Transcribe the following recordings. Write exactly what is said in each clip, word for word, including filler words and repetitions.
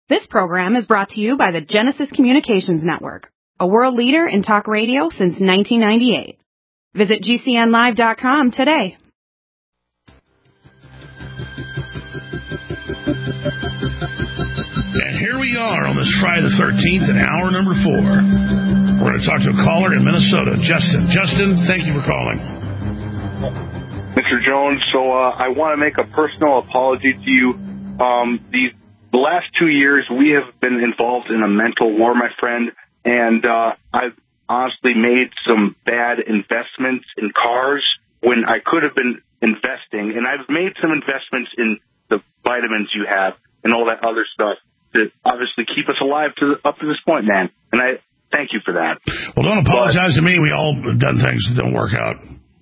This program is brought to you by the Genesis Communications Network, a world leader in talk radio since nineteen ninety-eight. Visit G C N live dot com today. And here we are on this Friday the thirteenth in hour number four. We're going to talk to a caller in Minnesota, Justin. Justin, thank you for calling. Mister Jones, so uh, I want to make a personal apology to you. Um, these The last two years, we have been involved in a mental war, my friend, and uh, I've honestly made some bad investments in cars when I could have been investing, and I've made some investments in the vitamins you have and all that other stuff to obviously keep us alive to up to this point, man, and I thank you for that. Well, don't apologize but, to me. We all have done things that don't work out.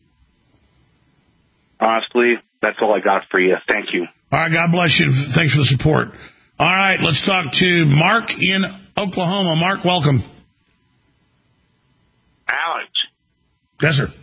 Honestly, that's all I got for you. Thank you. All right, God bless you. Thanks for the support. All right, let's talk to Mark in Oklahoma. Mark, welcome. Alex. Yes, sir.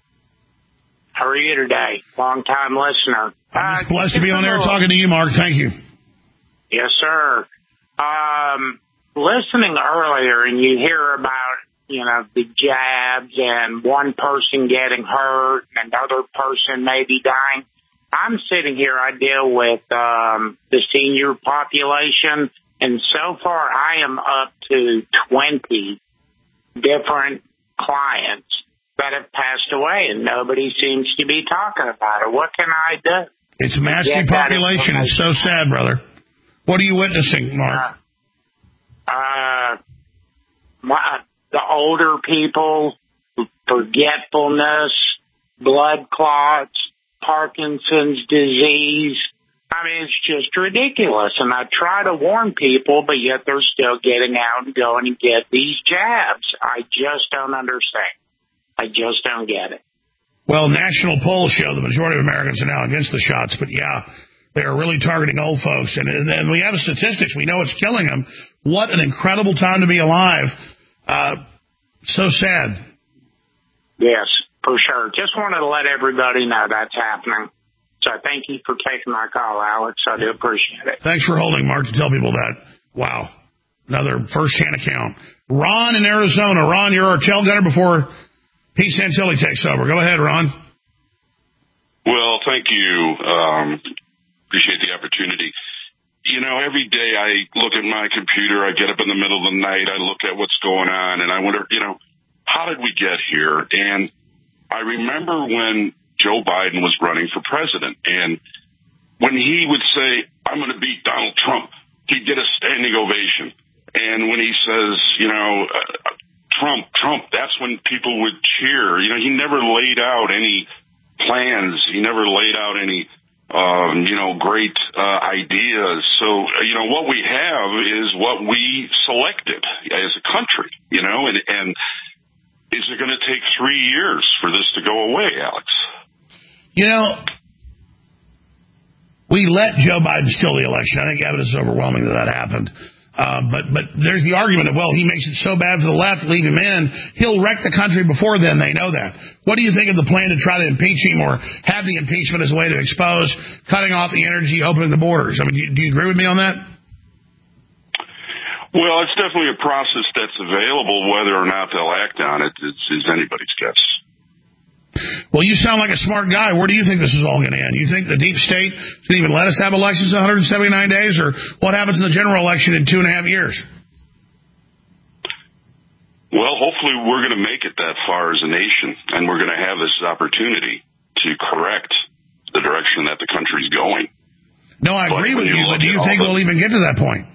How are you today? Long-time listener. I'm just blessed uh, to be on there talking to you, Mark. Thank you. Yes, sir. Um, listening earlier, and you hear about, you know, the jabs and one person getting hurt and another person maybe dying. I'm sitting here, I deal with um, the senior population, and so far I am up to twenty different clients that have passed away, and nobody seems to be talking about it. What can I do? It's a mass depopulation. It's so sad, brother. What are you witnessing, Mark? Uh, uh, my, the older people, forgetfulness, blood clots, Parkinson's disease. I mean, it's just ridiculous. And I try to warn people, but yet they're still getting out and going and get these jabs. I just don't understand. I just don't get it. Well, national polls show the majority of Americans are now against the shots, but yeah, they are really targeting old folks. And, and we have statistics. We know it's killing them. What an incredible time to be alive. Uh, so sad. Yes. For sure. Just wanted to let everybody know that's happening. So thank you for taking my call, Alex. I do appreciate it. Thanks for holding, Mark, to tell people that. Wow. Another first-hand account. Ron in Arizona. Ron, you're our tail gunner before Pete Santilli takes over. Go ahead, Ron. Well, thank you. Um, appreciate the opportunity. You know, every day I look at my computer, I get up in the middle of the night, I look at what's going on, and I wonder, you know, how did we get here? And I remember when Joe Biden was running for president, and when he would say, I'm going to beat Donald Trump, he'd get a standing ovation. And when he says, you know, uh, Trump, Trump, that's when people would cheer. You know, he never laid out any plans. He never laid out any, um, you know, great uh, ideas. So, you know, what we have is what we selected as a country, you know, and, and is it going to take three years for this to go away, Alex? You know, we let Joe Biden steal the election. I think evidence is overwhelming that that happened. Uh, but but there's the argument of, well, he makes it so bad for the left, leave him in. He'll wreck the country before then. They know that. What do you think of the plan to try to impeach him or have the impeachment as a way to expose, cutting off the energy, opening the borders? I mean, do you, do you agree with me on that? Well, it's definitely a process that's available. Whether or not they'll act on it is, is anybody's guess. Well, you sound like a smart guy. Where do you think this is all going to end? You think the deep state can even let us have elections in one hundred seventy-nine days? Or what happens in the general election in two and a half years? Well, hopefully we're going to make it that far as a nation, and we're going to have this opportunity to correct the direction that the country's going. No, I but agree with you, but do you think the, we'll even get to that point?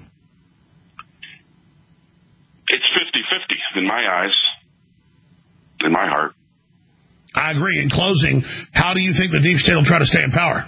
It's fifty-fifty in my eyes, in my heart. I agree. In closing, how do you think the deep state will try to stay in power?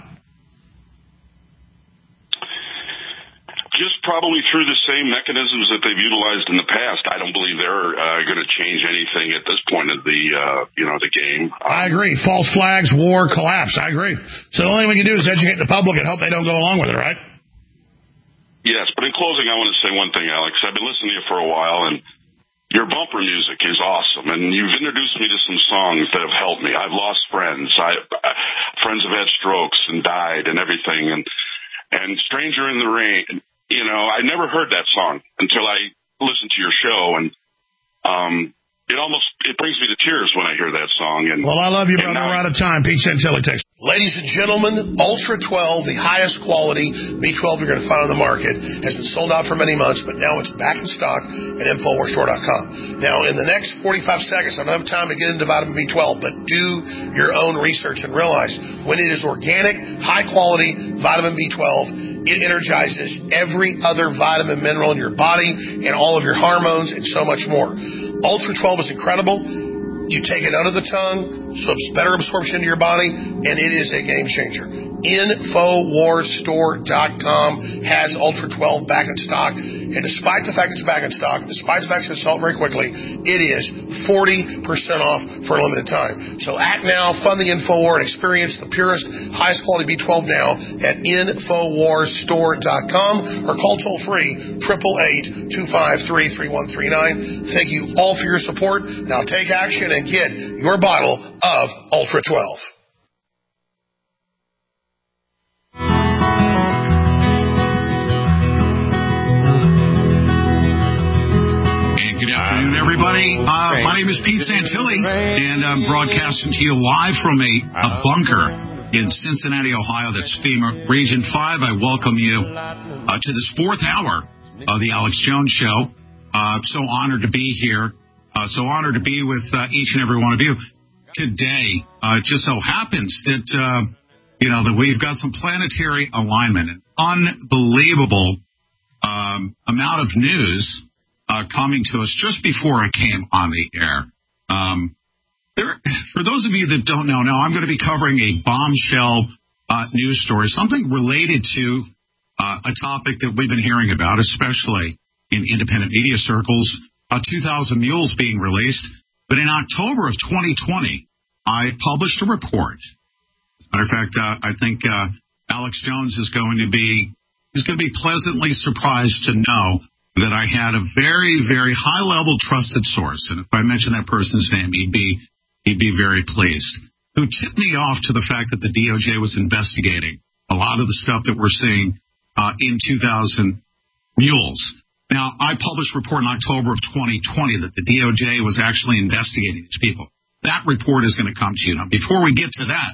Just probably through the same mechanisms that they've utilized in the past. I don't believe they're uh, going to change anything at this point of the, uh, you know, the game. Um, I agree. False flags, war, collapse. I agree. So the only thing we can do is educate the public and hope they don't go along with it, right? Yes, but in closing, I want to say one thing, Alex. I've been listening to you for a while, and your bumper music is awesome, and you've introduced me to some songs that have helped me. I've lost friends. I, uh, friends have had strokes and died and everything, and and Stranger in the Rain you know, I never heard that song until I listened to your show, and um, it almost it brings me to tears when I hear that song. And well, I love you, brother. We're out of time. Pete Santilli, text. Ladies and gentlemen, Ultra twelve, the highest quality B twelve you're going to find on the market, has been sold out for many months, but now it's back in stock at Infowars Store dot com. Now, in the next forty-five seconds, I don't have time to get into vitamin B twelve, but do your own research and realize when it is organic, high-quality vitamin B twelve, it energizes every other vitamin, mineral in your body and all of your hormones and so much more. Ultra twelve is incredible. You take it under the tongue, so it's better absorption into your body, and it is a game changer. Infowars Store dot com has Ultra twelve back in stock, and despite the fact it's back in stock, despite the fact it's sold very quickly, it is forty percent off for a limited time. So act now, fund the InfoWar, and experience the purest, highest quality B twelve now at Infowars Store dot com, or call toll-free, eight eight eight, two five three, three one three nine. Thank you all for your support. Now take action and get your bottle of Ultra twelve. Good afternoon, everybody. Uh, my name is Pete Santilli, and I'm broadcasting to you live from a, a bunker in Cincinnati, Ohio. That's FEMA Region five. I welcome you uh, to this fourth hour of the Alex Jones Show. Uh, so honored to be here. Uh, so honored to be with uh, each and every one of you. Today, uh, it just so happens that, uh, you know, that we've got some planetary alignment. An unbelievable um, amount of news Uh, coming to us just before I came on the air. Um, there, for those of you that don't know, now I'm going to be covering a bombshell uh, news story, something related to uh, a topic that we've been hearing about, especially in independent media circles, uh, two thousand Mules being released. But in October of twenty twenty, I published a report. As a matter of fact, uh, I think uh, Alex Jones is going to be is going to be pleasantly surprised to know that I had a very, very high-level trusted source, and if I mention that person's name, he'd be he'd be very pleased, who tipped me off to the fact that the D O J was investigating a lot of the stuff that we're seeing uh, in two thousand Mules. Now, I published a report in October of twenty twenty that the D O J was actually investigating these people. That report is going to come to you. Now, before we get to that,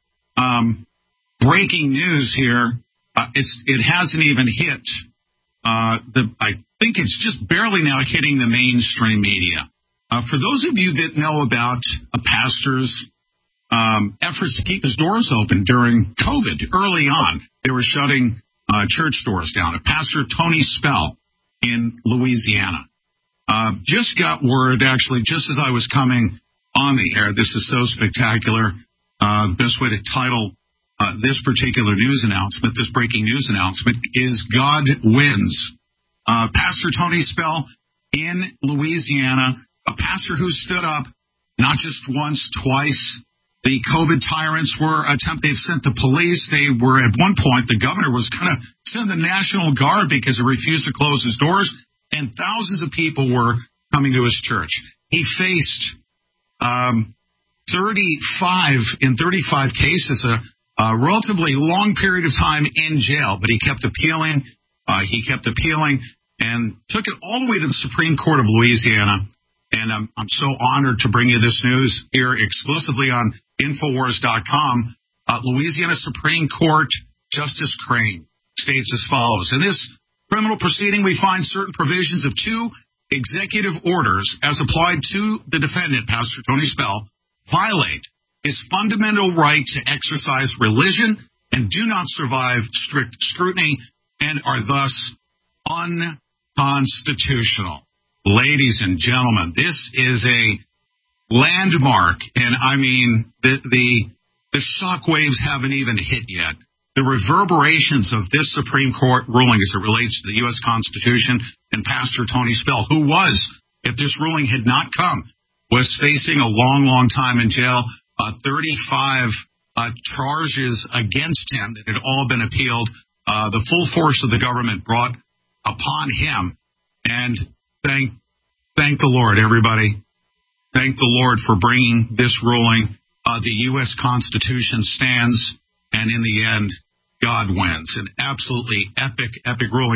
um, breaking news here, uh, it's it hasn't even hit uh, the I. I think it's just barely now hitting the mainstream media. Uh, for those of you that know about a pastor's um, efforts to keep his doors open during COVID, early on, they were shutting uh, church doors down. A pastor, Tony Spell, in Louisiana, uh, just got word, actually, just as I was coming on the air. This is so spectacular. Uh, the best way to title uh, this particular news announcement, this breaking news announcement, is God Wins. Uh, Pastor Tony Spell in Louisiana, a pastor who stood up not just once, twice. The COVID tyrants were attempt. They've sent the police. They were at one point, the governor was going to send the National Guard because he refused to close his doors, and thousands of people were coming to his church. He faced um, thirty-five in thirty-five cases, a, a relatively long period of time in jail, but he kept appealing. Uh, he kept appealing and took it all the way to the Supreme Court of Louisiana. And I'm, I'm so honored to bring you this news here exclusively on Infowars dot com. Uh, Louisiana Supreme Court Justice Crane states as follows. In this criminal proceeding, we find certain provisions of two executive orders as applied to the defendant, Pastor Tony Spell, violate his fundamental right to exercise religion and do not survive strict scrutiny and are thus unconstitutional. Ladies and gentlemen, this is a landmark, and I mean, the, the, the shockwaves haven't even hit yet. The reverberations of this Supreme Court ruling as it relates to the U S Constitution and Pastor Tony Spell, who was, if this ruling had not come, was facing a long, long time in jail, uh, thirty-five uh, charges against him that had all been appealed. Uh, the full force of the government brought upon him, and thank thank the Lord, everybody. Thank the Lord for bringing this ruling. Uh, the U S Constitution stands, and in the end, God wins. An absolutely epic, epic ruling.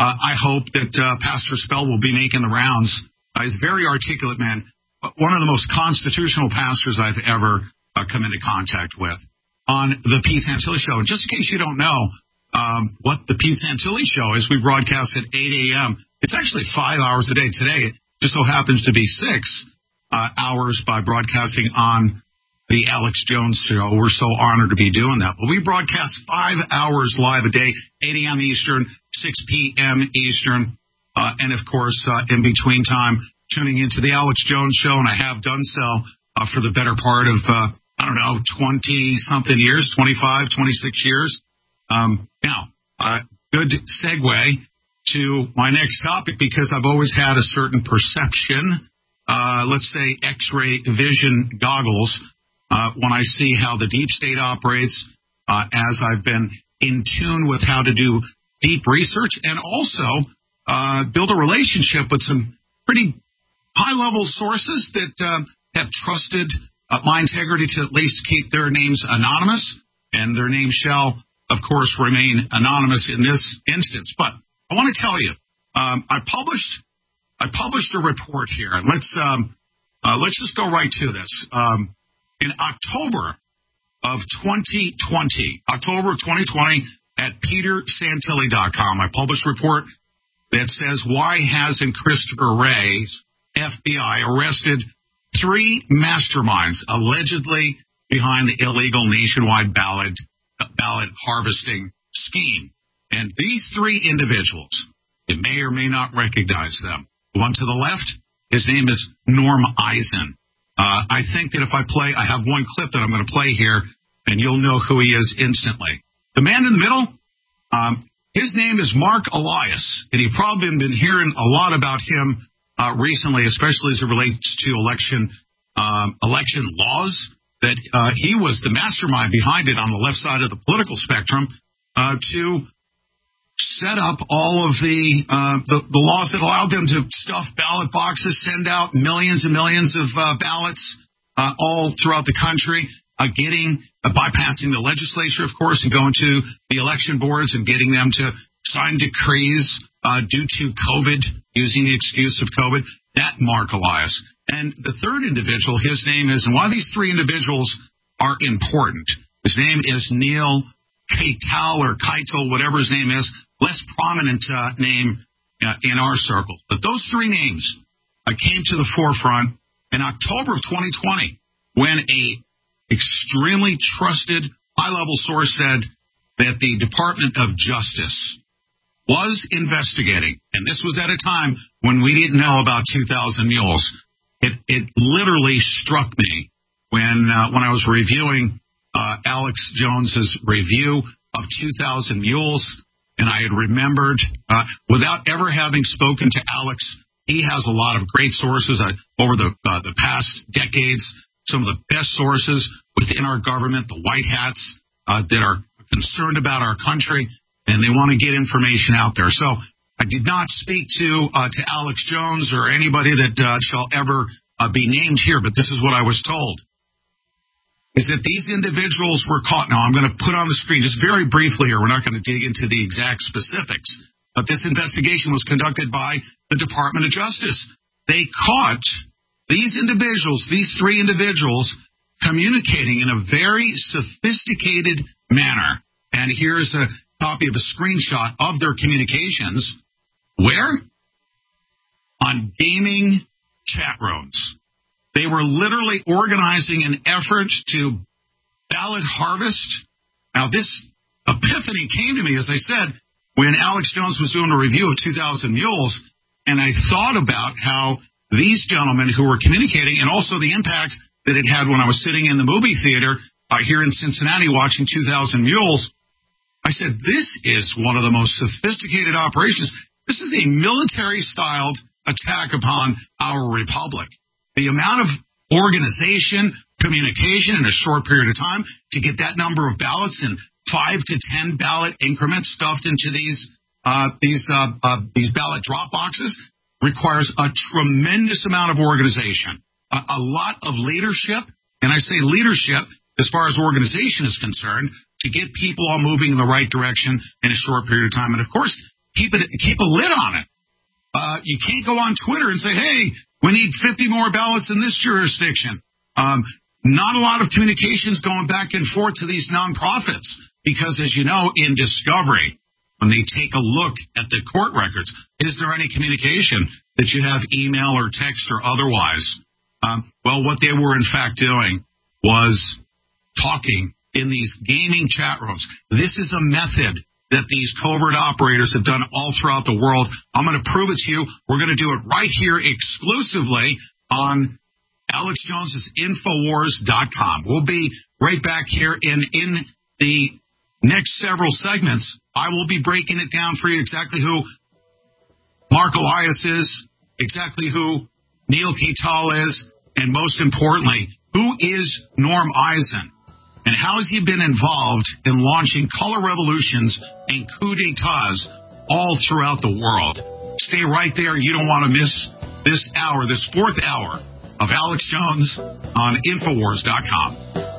Uh, I hope that uh, Pastor Spell will be making the rounds. Uh, he's a very articulate man. One of the most constitutional pastors I've ever uh, come into contact with on the Pete Santilli Show. And just in case you don't know um, what the Pete Santilli Show is, we broadcast at eight a.m. It's actually five hours a day. Today, it just so happens to be six uh, hours by broadcasting on the Alex Jones Show. We're so honored to be doing that. But we broadcast five hours live a day, eight a.m. Eastern, six p.m. Eastern, uh, and, of course, uh, in between time, tuning into the Alex Jones Show, and I have done so uh, for the better part of, uh, I don't know, twenty-something years, twenty-five, twenty-six years. Um, now, uh, good segue to my next topic, because I've always had a certain perception, uh, let's say X-ray vision goggles, uh, when I see how the deep state operates, uh, as I've been in tune with how to do deep research and also uh, build a relationship with some pretty high-level sources that uh, have trusted uh, my integrity to at least keep their names anonymous, and their names shall, of course, remain anonymous in this instance. But I want to tell you, um, I published I published a report here, and let's um, uh, let's just go right to this. Um, in October of twenty twenty, October of twenty twenty, at peter santilli dot com, I published a report that says, why hasn't Christopher Wray's F B I arrested three masterminds allegedly behind the illegal nationwide ballot ballot harvesting scheme? And these three individuals, you may or may not recognize them. The one to the left, his name is Norm Eisen. Uh, I think that if I play, I have one clip that I'm going to play here, and you'll know who he is instantly. The man in the middle, um, his name is Mark Elias, and you've probably been hearing a lot about him Uh, recently, especially as it relates to election um, election laws, that uh, he was the mastermind behind it on the left side of the political spectrum uh, to set up all of the, uh, the the laws that allowed them to stuff ballot boxes, send out millions and millions of uh, ballots uh, all throughout the country, uh, getting uh, bypassing the legislature, of course, and going to the election boards and getting them to sign decrees uh, due to COVID, using the excuse of COVID. That Mark Elias. And the third individual, his name is, and why these three individuals are important, his name is Neil Katyal or Keitel, whatever his name is, less prominent uh, name uh, in our circle. But those three names uh, came to the forefront in October of twenty twenty when a extremely trusted high-level source said that the Department of Justice was investigating, and this was at a time when we didn't know about two thousand mules. It, it literally struck me when uh, when I was reviewing uh, Alex Jones's review of two thousand mules, and I had remembered, uh, without ever having spoken to Alex, he has a lot of great sources uh, over the uh, the past decades, some of the best sources within our government, the white hats uh, that are concerned about our country, and they want to get information out there. So I did not speak to uh, to Alex Jones or anybody that uh, shall ever uh, be named here, but this is what I was told, is that these individuals were caught. Now, I'm going to put on the screen just very briefly here. We're not going to dig into the exact specifics, but this investigation was conducted by the Department of Justice. They caught these individuals, these three individuals, communicating in a very sophisticated manner. And here's a copy of a screenshot of their communications. Where? On gaming chat rooms. They were literally organizing an effort to ballot harvest. Now, this epiphany came to me, as I said, when Alex Jones was doing a review of two thousand mules, and I thought about how these gentlemen who were communicating, and also the impact that it had when I was sitting in the movie theater uh, here in Cincinnati watching two thousand mules, I said, this is one of the most sophisticated operations. This is a military-styled attack upon our republic. The amount of organization, communication in a short period of time to get that number of ballots in five to ten ballot increments stuffed into these uh, these uh, uh, these ballot drop boxes requires a tremendous amount of organization, a, a lot of leadership, and I say leadership as far as organization is concerned, to get people all moving in the right direction in a short period of time. And, of course, keep it keep a lid on it. Uh, you can't go on Twitter and say, hey, we need fifty more ballots in this jurisdiction. Um, not a lot of communications going back and forth to these nonprofits because, as you know, in discovery, when they take a look at the court records, is there any communication that you have email or text or otherwise? Um, well, what they were in fact doing was talking in these gaming chat rooms. This is a method that these covert operators have done all throughout the world. I'm going to prove it to you. We're going to do it right here exclusively on Alex Jones's Infowars dot com. We'll be right back here, and in the next several segments, I will be breaking it down for you exactly who Mark Elias is, exactly who Neil Catal is, and most importantly, who is Norm Eisen? And how has he been involved in launching color revolutions and coup d'etats all throughout the world? Stay right there. You don't want to miss this hour, this fourth hour of Alex Jones on Infowars dot com.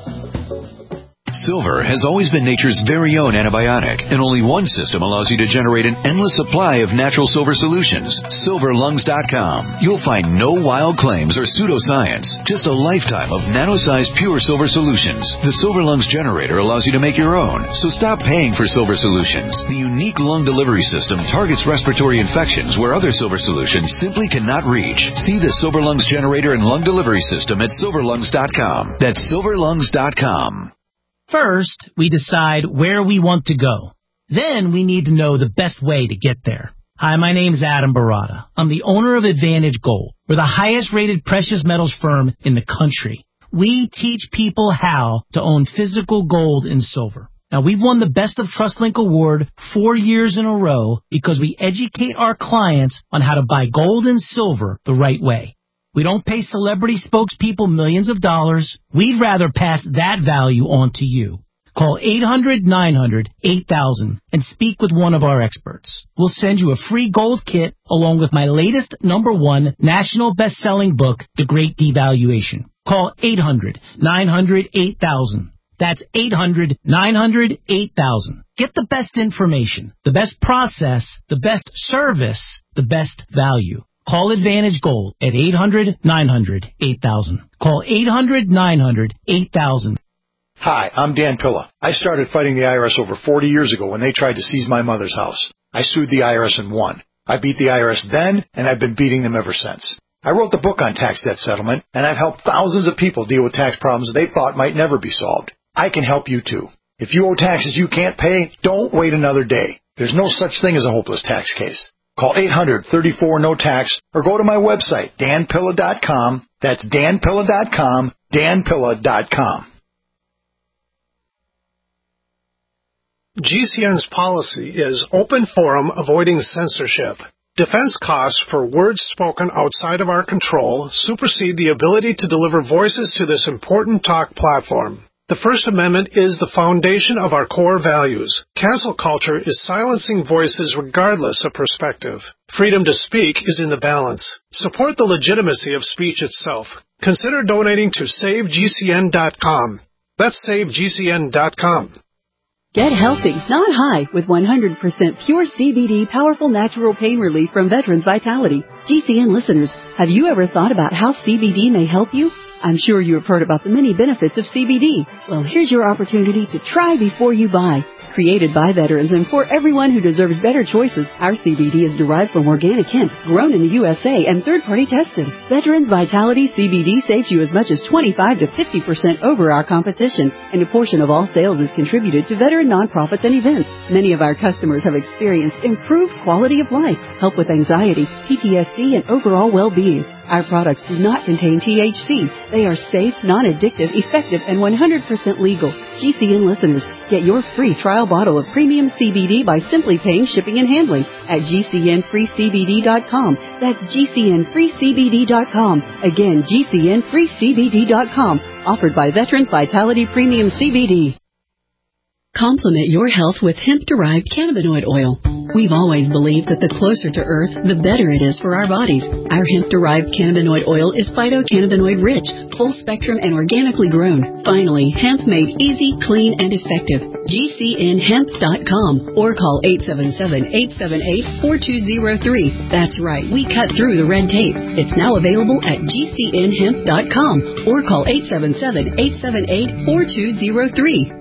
Silver has always been nature's very own antibiotic, and only one system allows you to generate an endless supply of natural silver solutions. Silver Lungs dot com. You'll find no wild claims or pseudoscience, just a lifetime of nano-sized pure silver solutions. The Silver Lungs generator allows you to make your own, so stop paying for silver solutions. The unique lung delivery system targets respiratory infections where other silver solutions simply cannot reach. See the Silver Lungs generator and lung delivery system at Silver Lungs dot com. That's Silver Lungs dot com. First, we decide where we want to go. Then we need to know the best way to get there. Hi, my name is Adam Barada. I'm the owner of Advantage Gold. We're the highest-rated precious metals firm in the country. We teach people how to own physical gold and silver. Now, we've won the Best of TrustLink Award four years in a row because we educate our clients on how to buy gold and silver the right way. We don't pay celebrity spokespeople millions of dollars. We'd rather pass that value on to you. Call eight hundred nine hundred eight thousand and speak with one of our experts. We'll send you a free gold kit along with my latest number one national best-selling book, The Great Devaluation. Call eight hundred nine hundred eight thousand. That's eight hundred nine hundred eight thousand. Get the best information, the best process, the best service, the best value. Call Advantage Gold at eight hundred nine hundred eight thousand. Call eight hundred nine hundred eight thousand. Hi, I'm Dan Pilla. I started fighting the I R S over forty years ago when they tried to seize my mother's house. I sued the I R S and won. I beat the I R S then, and I've been beating them ever since. I wrote the book on tax debt settlement, and I've helped thousands of people deal with tax problems they thought might never be solved. I can help you too. If you owe taxes you can't pay, don't wait another day. There's no such thing as a hopeless tax case. Call eight hundred thirty-four no tax or go to my website, Dan Pilla dot com. That's Dan Pilla dot com, Dan Pilla dot com. G C N's policy is open forum, avoiding censorship. Defense costs for words spoken outside of our control supersede the ability to deliver voices to this important talk platform. The First Amendment is the foundation of our core values. Cancel culture is silencing voices regardless of perspective. Freedom to speak is in the balance. Support the legitimacy of speech itself. Consider donating to Save G C N dot com. That's Save G C N dot com. Get healthy, not high, with one hundred percent pure C B D powerful natural pain relief from Veterans Vitality. G C N listeners, have you ever thought about how C B D may help you? I'm sure you have heard about the many benefits of C B D. Well, here's your opportunity to try before you buy. Created by veterans and for everyone who deserves better choices, our C B D is derived from organic hemp, grown in the U S A and third-party tested. Veterans Vitality C B D saves you as much as twenty-five to fifty percent over our competition, and a portion of all sales is contributed to veteran nonprofits and events. Many of our customers have experienced improved quality of life, help with anxiety, P T S D, and overall well-being. Our products do not contain T H C. They are safe, non-addictive, effective, and one hundred percent legal. G C N listeners, get your free trial bottle of premium C B D by simply paying shipping and handling at G C N free C B D dot com. That's G C N free C B D dot com. Again, G C N free C B D dot com. Offered by Veterans Vitality Premium C B D. Complement your health with hemp-derived cannabinoid oil. We've always believed that the closer to Earth, the better it is for our bodies. Our hemp-derived cannabinoid oil is phytocannabinoid-rich, full-spectrum, and organically grown. Finally, hemp made easy, clean, and effective. G C N hemp dot com or call eight seven seven, eight seven eight, four two zero three. That's right, we cut through the red tape. It's now available at G C N hemp dot com or call eight seven seven, eight seven eight, four two zero three.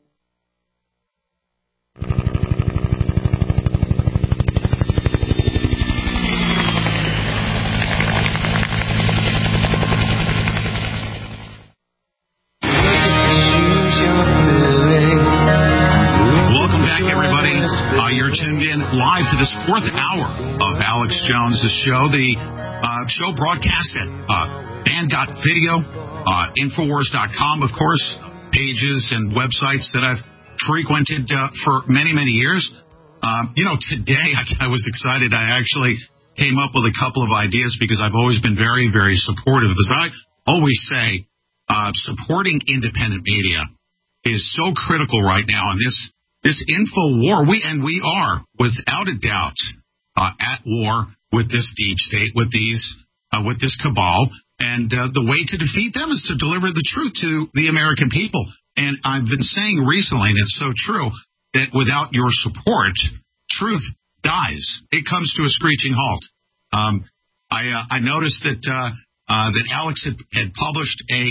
Live to this fourth hour of Alex Jones' show, the uh, show broadcast at uh, band dot video, uh, Infowars dot com, of course, pages and websites that I've frequented uh, for many, many years. Um, you know, today I, I was excited. I actually came up with a couple of ideas because I've always been very, very supportive. As I always say, uh, supporting independent media is so critical right now in this This info war, we and we are, without a doubt, uh, at war with this deep state, with these, uh, with this cabal, and uh, the way to defeat them is to deliver the truth to the American people. And I've been saying recently, and it's so true, that without your support, truth dies. It comes to a screeching halt. Um, I uh, I noticed that uh, uh, that Alex had, had published a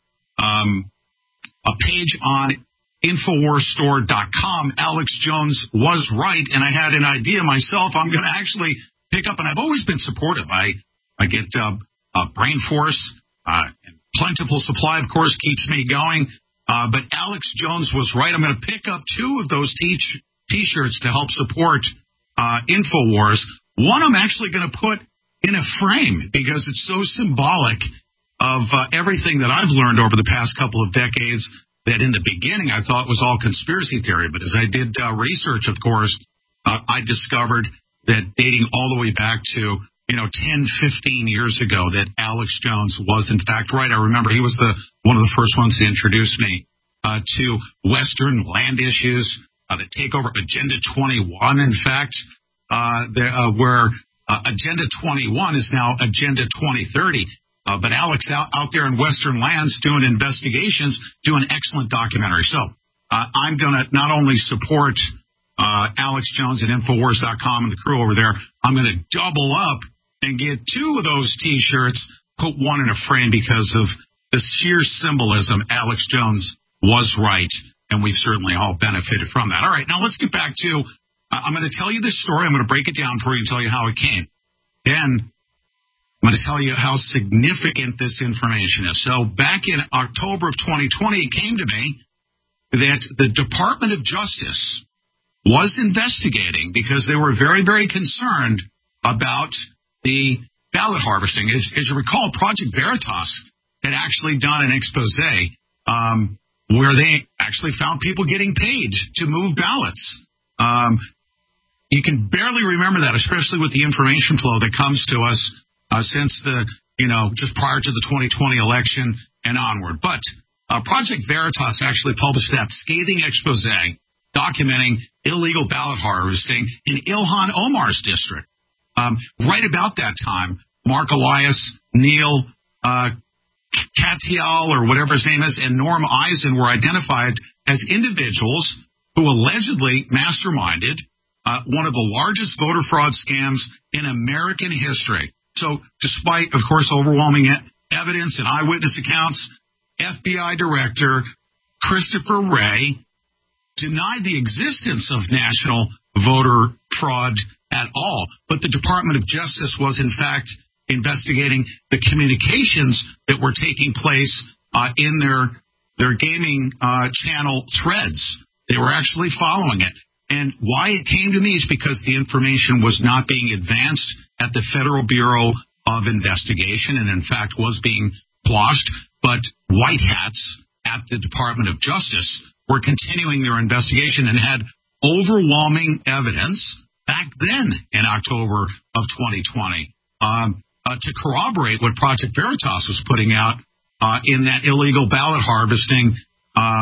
um, a page on Infowars store dot com. Alex Jones was right, and I had an idea myself. I'm going to actually pick up, and I've always been supportive. I I get uh, uh, brain force, uh, and plentiful supply, of course, keeps me going. Uh, but Alex Jones was right. I'm going to pick up two of those t- t-shirts to help support uh, Infowars. One I'm actually going to put in a frame because it's so symbolic of uh, everything that I've learned over the past couple of decades. That in the beginning I thought was all conspiracy theory, but as I did uh, research, of course, uh, I discovered that dating all the way back to, you know, ten, fifteen years ago, that Alex Jones was in fact right. I remember he was the one of the first ones to introduce me uh, to Western land issues, uh, the takeover Agenda twenty-one, in fact, uh, the, uh, where uh, Agenda twenty-one is now Agenda twenty thirty. Uh, but Alex out, out there in Western lands doing investigations, doing excellent documentary. So uh, I'm going to not only support uh, Alex Jones at Infowars dot com and the crew over there, I'm going to double up and get two of those T-shirts, put one in a frame because of the sheer symbolism. Alex Jones was right, and we've certainly all benefited from that. All right, now let's get back to, uh, I'm going to tell you this story. I'm going to break it down for you and tell you how it came. Then I'm going to tell you how significant this information is. So back in October of twenty twenty, it came to me that the Department of Justice was investigating because they were very, very concerned about the ballot harvesting. As, as you recall, Project Veritas had actually done an expose um, where they actually found people getting paid to move ballots. Um, you can barely remember that, especially with the information flow that comes to us Uh, since the, you know, just prior to the twenty twenty election and onward. But uh, Project Veritas actually published that scathing expose documenting illegal ballot harvesting in Ilhan Omar's district. Um, right about that time, Mark Elias, Neil uh, Katyal, or whatever his name is, and Norm Eisen were identified as individuals who allegedly masterminded uh, one of the largest voter fraud scams in American history. So despite, of course, overwhelming evidence and eyewitness accounts, F B I Director Christopher Wray denied the existence of national voter fraud at all. But the Department of Justice was, in fact, investigating the communications that were taking place uh, in their their gaming uh, channel threads. They were actually following it. And why it came to me is because the information was not being advanced at the Federal Bureau of Investigation and, in fact, was being quashed. But white hats at the Department of Justice were continuing their investigation and had overwhelming evidence back then in October of twenty twenty um, uh, to corroborate what Project Veritas was putting out uh, in that illegal ballot harvesting um,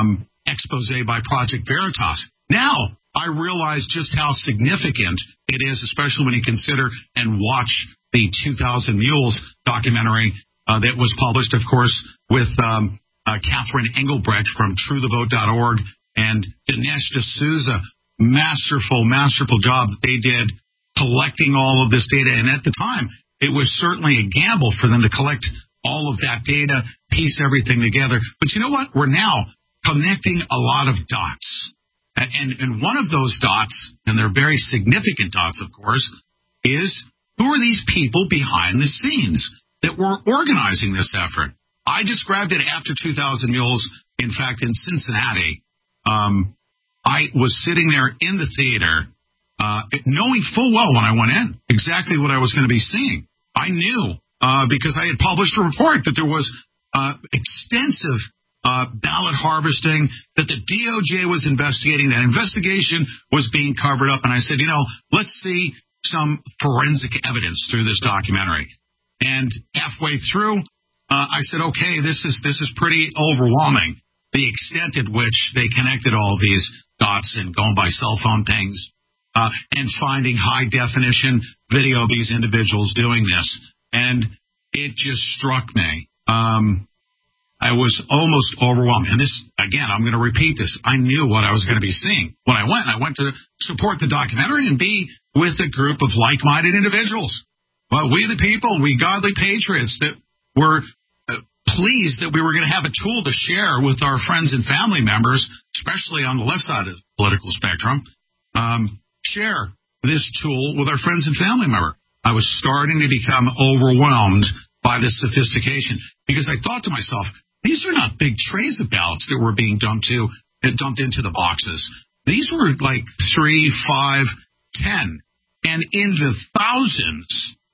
expose by Project Veritas. Now, I realize just how significant it is, especially when you consider and watch the two thousand Mules documentary uh, that was published, of course, with um, uh, Catherine Engelbrecht from true the vote dot org and Dinesh D'Souza. Masterful, masterful job that they did collecting all of this data. And at the time, it was certainly a gamble for them to collect all of that data, piece everything together. But you know what? We're now connecting a lot of dots. And, and one of those dots, and they're very significant dots, of course, is who are these people behind the scenes that were organizing this effort? I described it after two thousand Mules, in fact, in Cincinnati. Um, I was sitting there in the theater, uh, knowing full well when I went in exactly what I was going to be seeing. I knew, uh, because I had published a report that there was uh, extensive uh, ballot harvesting, that the D O J was investigating, that investigation was being covered up. And I said, you know, let's see some forensic evidence through this documentary. And halfway through, uh, I said, okay, this is this is pretty overwhelming, the extent at which they connected all these dots and going by cell phone pings uh, and finding high definition video of these individuals doing this. And it just struck me. Um, I was almost overwhelmed. And this, again, I'm going to repeat this. I knew what I was going to be seeing when I went. I went to support the documentary and be with a group of like-minded individuals. Well, we the people, we godly patriots that were pleased that we were going to have a tool to share with our friends and family members, especially on the left side of the political spectrum, um, share this tool with our friends and family member. I was starting to become overwhelmed by this sophistication because I thought to myself, these are not big trays of ballots that were being dumped to and dumped into the boxes. These were like three, five, ten, and in the thousands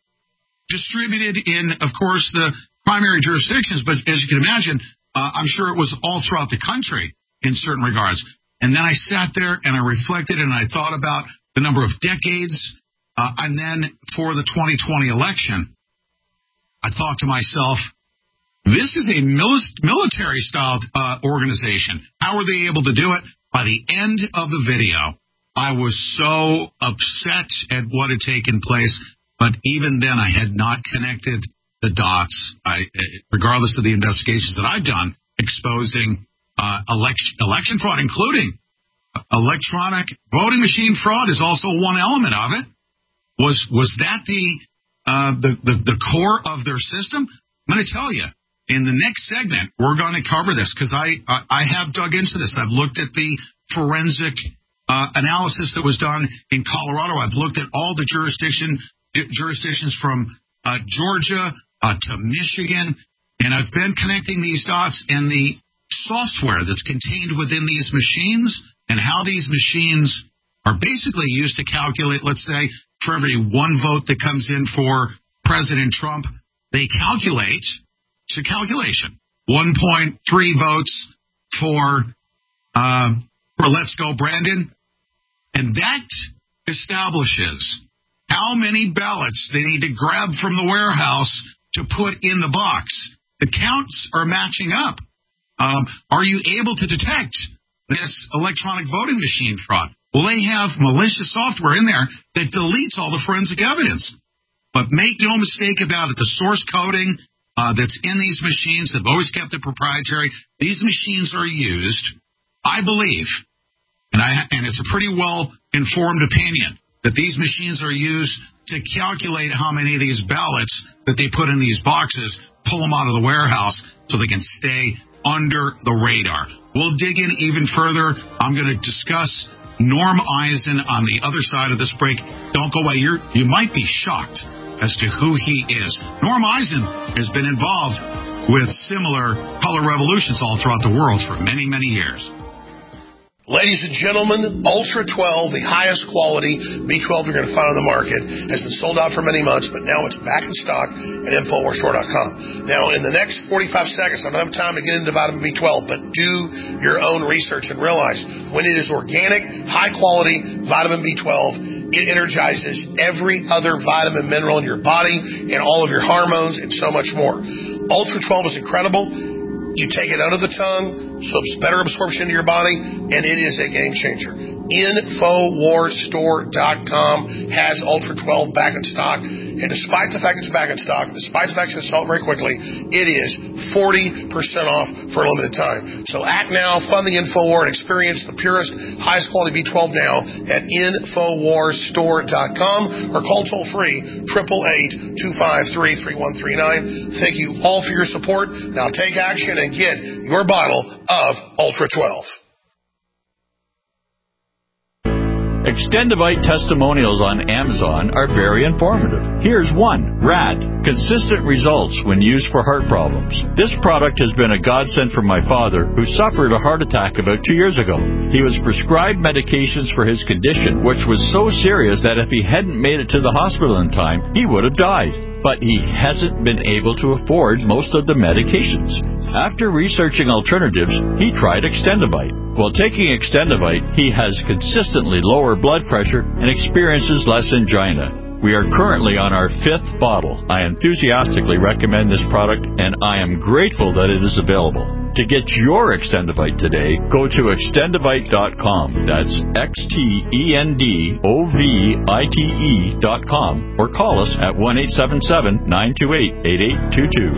distributed in, of course, the primary jurisdictions, but as you can imagine, uh, I'm sure it was all throughout the country in certain regards. And then I sat there and I reflected and I thought about the number of decades. Uh, and then for the twenty twenty election, I thought to myself, this is a mil- military-style uh, organization. How were they able to do it? By the end of the video, I was so upset at what had taken place. But even then, I had not connected the dots, I, regardless of the investigations that I've done, exposing uh, election, election fraud, including electronic voting machine fraud is also one element of it. Was was that the, uh, the, the, the core of their system? I'm going to tell you, in the next segment, we're going to cover this because I, I, I have dug into this. I've looked at the forensic uh, analysis that was done in Colorado. I've looked at all the jurisdiction jurisdictions from uh, Georgia Uh, to Michigan, and I've been connecting these dots and the software that's contained within these machines and how these machines are basically used to calculate, let's say, for every one vote that comes in for President Trump, they calculate, it's a calculation, one point three votes for, uh, for Let's Go Brandon, and that establishes how many ballots they need to grab from the warehouse to put in the box. The counts are matching up. Um, are you able to detect this electronic voting machine fraud? Well, they have malicious software in there that deletes all the forensic evidence. But make no mistake about it, the source coding uh, that's in these machines, they've always kept it proprietary. These machines are used, I believe, and, I, and it's a pretty well-informed opinion, that these machines are used to calculate how many of these ballots that they put in these boxes, pull them out of the warehouse so they can stay under the radar. We'll dig in even further. I'm going to discuss Norm Eisen on the other side of this break. Don't go away. You're, you might be shocked as to who he is. Norm Eisen has been involved with similar color revolutions all throughout the world for many, many years. Ladies and gentlemen, Ultra twelve, the highest quality B twelve you're going to find on the market, has been sold out for many months, but now it's back in stock at Infowars Store dot com. Now, in the next forty-five seconds, I don't have time to get into vitamin B twelve, but do your own research and realize when it is organic, high-quality vitamin B twelve, it energizes every other vitamin, mineral in your body and all of your hormones and so much more. Ultra twelve is incredible. You take it under the tongue, so it's better absorption into your body, and it is a game changer. Infowars Store dot com has Ultra twelve back in stock, and despite the fact it's back in stock, despite the fact it's sold very quickly, it is forty percent off for a limited time. So act now, fund the InfoWar, and experience the purest, highest quality B twelve now at Infowars Store dot com or call toll free eight eight eight, two five three, three one three nine. Thank you all for your support. Now take action and get your bottle of Ultra twelve. Extendivite testimonials on Amazon are very informative. Here's one. Rad. Consistent results when used for heart problems. This product has been a godsend for my father, who suffered a heart attack about two years ago. He was prescribed medications for his condition, which was so serious that if he hadn't made it to the hospital in time, he would have died. But he hasn't been able to afford most of the medications. After researching alternatives, he tried Extendivite. While taking Extendivite, he has consistently lower blood pressure and experiences less angina. We are currently on our fifth bottle. I enthusiastically recommend this product, and I am grateful that it is available. To get your Extendivite today, go to extendivite dot com. That's X T E N D O V I T E dot com, or call us at one eight seven seven, nine two eight, eight eight two two.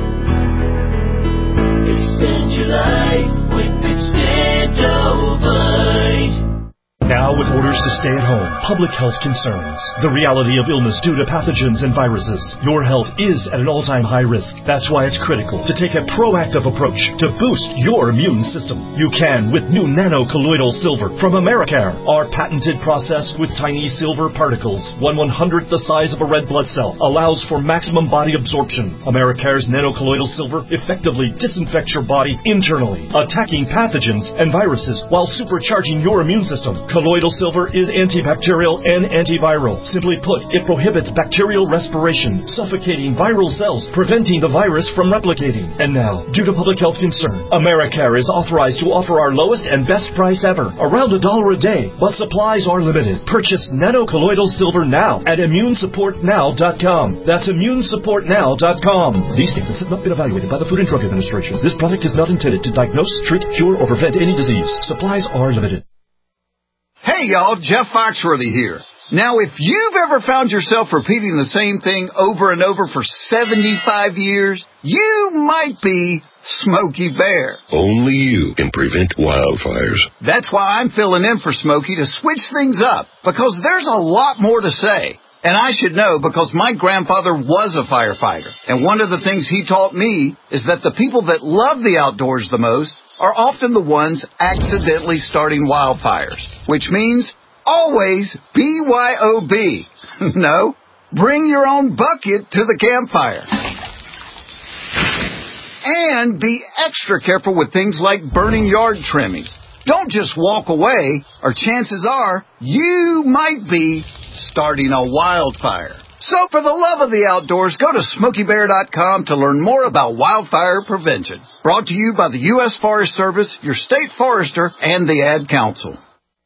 Extend your life with Extendivite. Now with orders to stay at home, public health concerns, the reality of illness due to pathogens and viruses, your health is at an all-time high risk. That's why it's critical to take a proactive approach to boost your immune system. You can with new nano-colloidal silver from Americare. Our patented process with tiny silver particles, one one-hundredth the size of a red blood cell, allows for maximum body absorption. Americare's nano-colloidal silver effectively disinfects your body internally, attacking pathogens and viruses while supercharging your immune system. Colloidal silver is antibacterial and antiviral. Simply put, it prohibits bacterial respiration, suffocating viral cells, preventing the virus from replicating. And now, due to public health concern, Americare is authorized to offer our lowest and best price ever, around a dollar a day, but supplies are limited. Purchase nano-colloidal silver now at immune support now dot com. That's immune support now dot com. These statements have not been evaluated by the Food and Drug Administration. This product is not intended to diagnose, treat, cure, or prevent any disease. Supplies are limited. Hey y'all, Jeff Foxworthy here. Now if you've ever found yourself repeating the same thing over and over for seventy-five years, you might be Smokey Bear. Only you can prevent wildfires. That's why I'm filling in for Smokey to switch things up, because there's a lot more to say. And I should know because my grandfather was a firefighter. And one of the things he taught me is that the people that love the outdoors the most are often the ones accidentally starting wildfires, which means always B Y O B. No, bring your own bucket to the campfire. And be extra careful with things like burning yard trimmings. Don't just walk away, or chances are you might be starting a wildfire. So for the love of the outdoors, go to Smokey Bear dot com to learn more about wildfire prevention. Brought to you by the U S Forest Service, your state forester, and the Ad Council.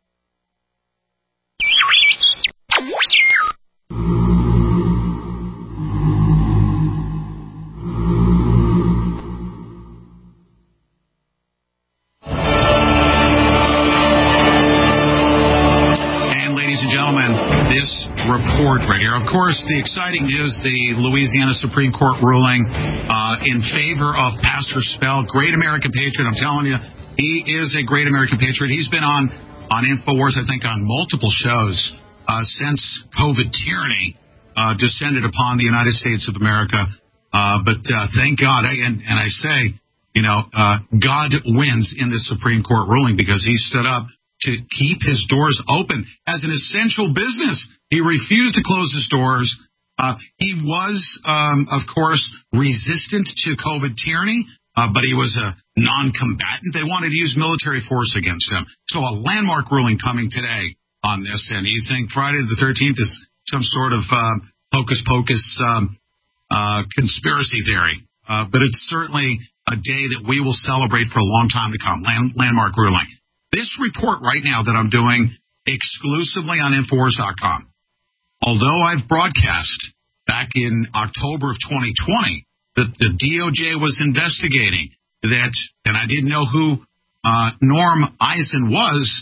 This report right here. Of course, the exciting news, the Louisiana Supreme Court ruling uh, in favor of Pastor Spell, great American patriot. I'm telling you, he is a great American patriot. He's been on, on InfoWars, I think, on multiple shows uh, since COVID tyranny uh, descended upon the United States of America. Uh, but uh, thank God, and, and I say, you know, uh, God wins in this Supreme Court ruling because he stood up to keep his doors open as an essential business. He refused to close his doors. Uh, he was, um, of course, resistant to COVID tyranny, uh, but he was a non-combatant. They wanted to use military force against him. So a landmark ruling coming today on this. And you think Friday the thirteenth is some sort of uh, hocus-pocus um, uh, conspiracy theory. Uh, but it's certainly a day that we will celebrate for a long time to come. Land, landmark ruling. This report right now that I'm doing exclusively on Infowars dot com, although I've broadcast back in October of twenty twenty that the D O J was investigating that, and I didn't know who uh, Norm Eisen was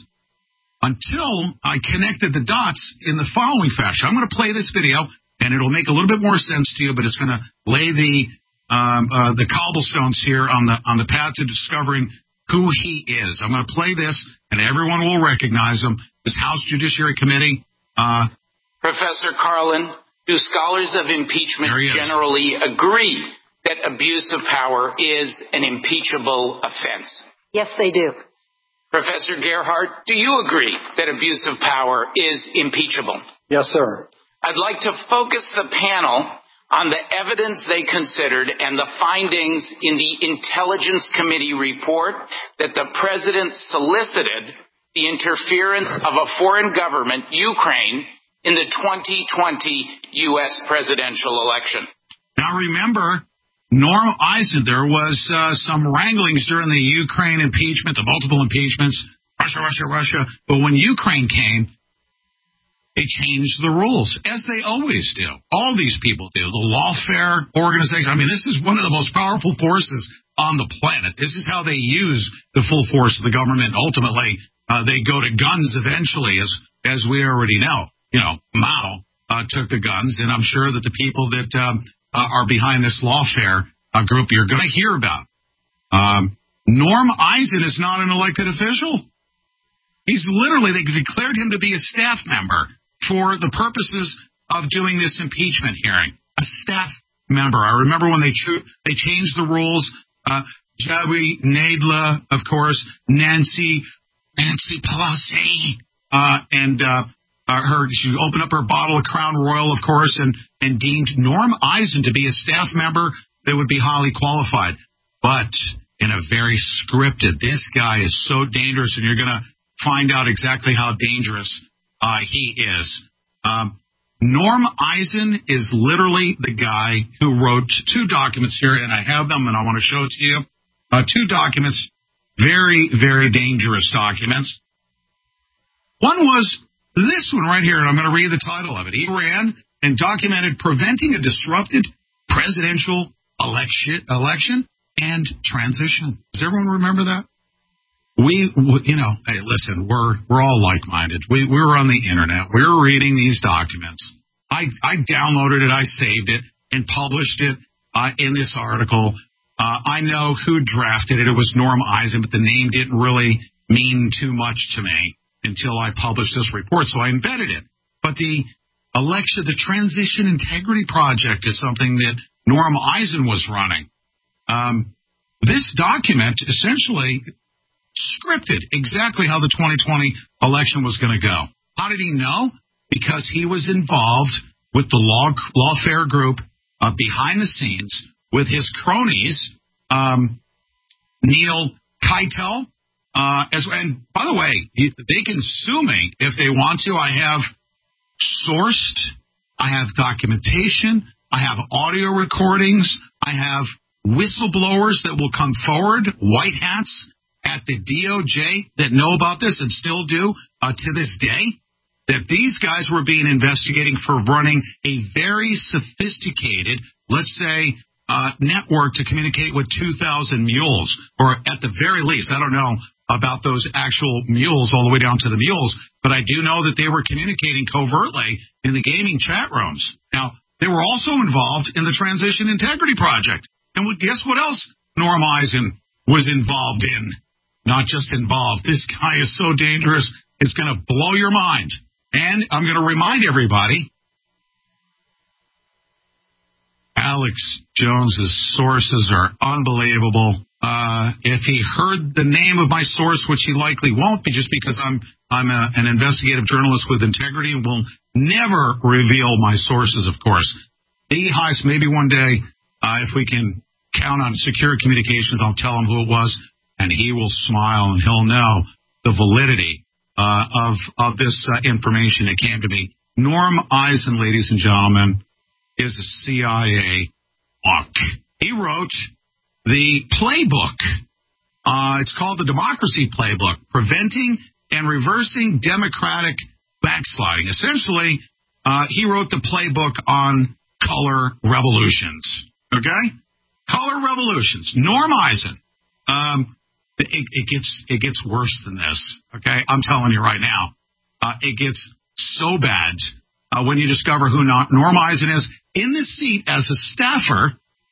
until I connected the dots in the following fashion. I'm going to play this video, and it'll make a little bit more sense to you, but it's going to lay the um, uh, the cobblestones here on the on the path to discovering who he is. I'm going to play this, and everyone will recognize him. This House Judiciary Committee. Uh, Professor Carlin, do scholars of impeachment generally agree that abuse of power is an impeachable offense? Yes, they do. Professor Gerhardt, do you agree that abuse of power is impeachable? Yes, sir. I'd like to focus the panel on the evidence they considered and the findings in the Intelligence Committee report that the President solicited the interference of a foreign government, Ukraine, in the twenty twenty U S presidential election. Now remember, Norm Eisen, there was uh, some wranglings during the Ukraine impeachment, the multiple impeachments, Russia, Russia, Russia. But when Ukraine came, they changed the rules, as they always do. All these people do. The lawfare organization. I mean, this is one of the most powerful forces on the planet. This is how they use the full force of the government. Ultimately, uh, they go to guns eventually, as as we already know. You know, Mao uh, took the guns, and I'm sure that the people that um, uh, are behind this lawfare uh, group you're going to hear about. Um, Norm Eisen is not an elected official. He's literally, they declared him to be a staff member for the purposes of doing this impeachment hearing. A staff member. I remember when they cho- they changed the rules. Uh, Joey Nadler, of course, Nancy, Nancy Pelosi, uh, and uh, uh, her, she opened up her bottle of Crown Royal, of course, and, and deemed Norm Eisen to be a staff member that would be highly qualified. But in a very scripted, this guy is so dangerous, and you're going to find out exactly how dangerous uh, he is. Um, Norm Eisen is literally the guy who wrote two documents here, and I have them, and I want to show it to you. Uh, two documents, very, very dangerous documents. One was this one right here, and I'm going to read the title of it. He ran and documented preventing a disrupted presidential election, election and transition. Does everyone remember that? We, you know, hey, listen, we're we're all like-minded. We we were on the internet. We were reading these documents. I I downloaded it, I saved it, and published it uh, in this article. Uh, I know who drafted it. It was Norm Eisen, but the name didn't really mean too much to me until I published this report, so I embedded it. But the election, the Transition Integrity Project is something that Norm Eisen was running. Um, this document essentially scripted exactly how the twenty twenty election was going to go. How did he know? Because he was involved with the law, lawfare group uh, behind the scenes with his cronies, um, Neil Keitel. Uh, as, and by the way, they can sue me if they want to. I have sourced, I have documentation, I have audio recordings, I have whistleblowers that will come forward, white hats at the D O J that know about this and still do uh, to this day, that these guys were being investigating for running a very sophisticated, let's say, uh, network to communicate with two thousand mules, or at the very least, I don't know about those actual mules all the way down to the mules, but I do know that they were communicating covertly in the gaming chat rooms. Now, they were also involved in the Transition Integrity Project. And guess what else Norm Eisen was involved in? Not just involved. This guy is so dangerous, it's going to blow your mind. And I'm going to remind everybody, Alex Jones's sources are unbelievable. Uh, if he heard the name of my source, which he likely won't be, just because I'm I'm a, an investigative journalist with integrity and will never reveal my sources, of course. The Heist, maybe one day, uh, if we can count on secure communications, I'll tell him who it was, and he will smile and he'll know the validity uh, of of this uh, information that came to me. Norm Eisen, ladies and gentlemen, is a C I A hawk. He wrote the playbook. Uh, it's called the Democracy Playbook, Preventing and Reversing Democratic Backsliding. Essentially, uh, he wrote the playbook on color revolutions. Okay? Color revolutions. Norm Eisen. Um, it, it gets it gets worse than this. Okay, I'm telling you right now, uh, it gets so bad uh, when you discover who Norm Eisen is in the seat as a staffer,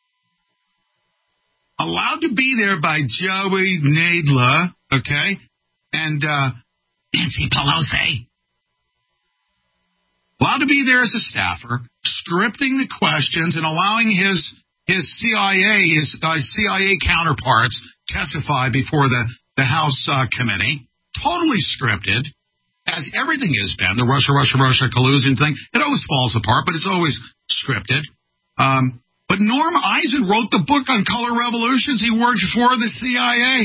allowed to be there by Joey Nadler, okay, and uh, Nancy Pelosi. Allowed to be there as a staffer, scripting the questions and allowing his his C I A his uh, C I A counterparts testify before the the House uh, committee. Totally scripted, as everything has been. The Russia, Russia, Russia collusion thing. It always falls apart, but it's always scripted. Um, but Norm Eisen wrote the book on color revolutions. He worked for the C I A.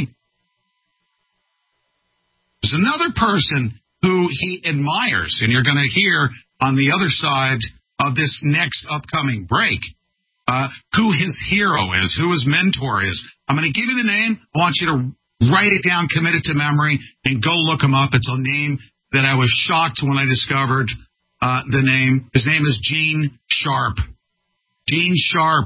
There's another person who he admires, and you're going to hear on the other side of this next upcoming break, uh, who his hero is, who his mentor is. I'm going to give you the name. I want you to write it down, commit it to memory, and go look him up. It's a name that I was shocked when I discovered uh, the name. His name is Gene Sharp. Gene Sharp.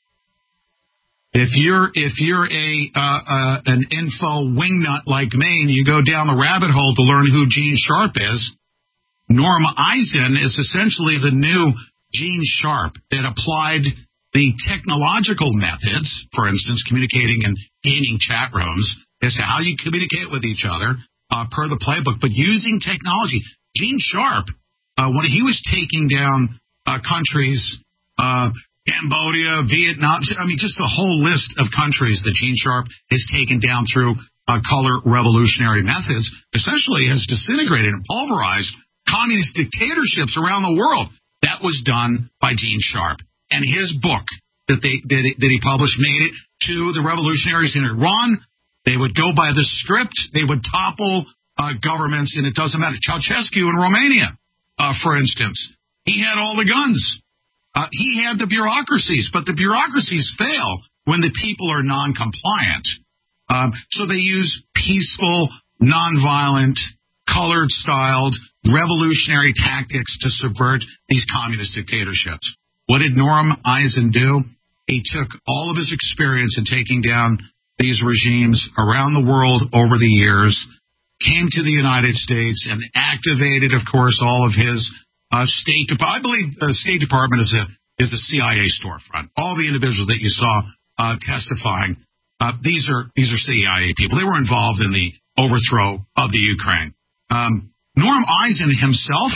If you're if you're a uh, uh, an info wingnut like me, and you go down the rabbit hole to learn who Gene Sharp is, Norm Eisen is essentially the new Gene Sharp that applied the technological methods, for instance, communicating in gaming chat rooms, as to how you communicate with each other uh, per the playbook, but using technology. Gene Sharp, uh, when he was taking down uh, countries, uh, Cambodia, Vietnam, I mean, just the whole list of countries that Gene Sharp has taken down through uh, color revolutionary methods, essentially has disintegrated and pulverized communist dictatorships around the world. That was done by Gene Sharp. And his book that they that, that he published made it to the revolutionaries in Iran. They would go by the script. They would topple uh, governments, and it doesn't matter. Ceausescu in Romania, uh, for instance, he had all the guns. Uh, he had the bureaucracies, but the bureaucracies fail when the people are non-compliant. Um, so they use peaceful, nonviolent, colored-styled, revolutionary tactics to subvert these communist dictatorships. What did Norm Eisen do? He took all of his experience in taking down these regimes around the world over the years, came to the United States, and activated, of course, all of his uh, State Department. I believe the State Department is a is a C I A storefront. All the individuals that you saw uh, testifying, uh, these are these are C I A people. They were involved in the overthrow of the Ukraine. Um, Norm Eisen himself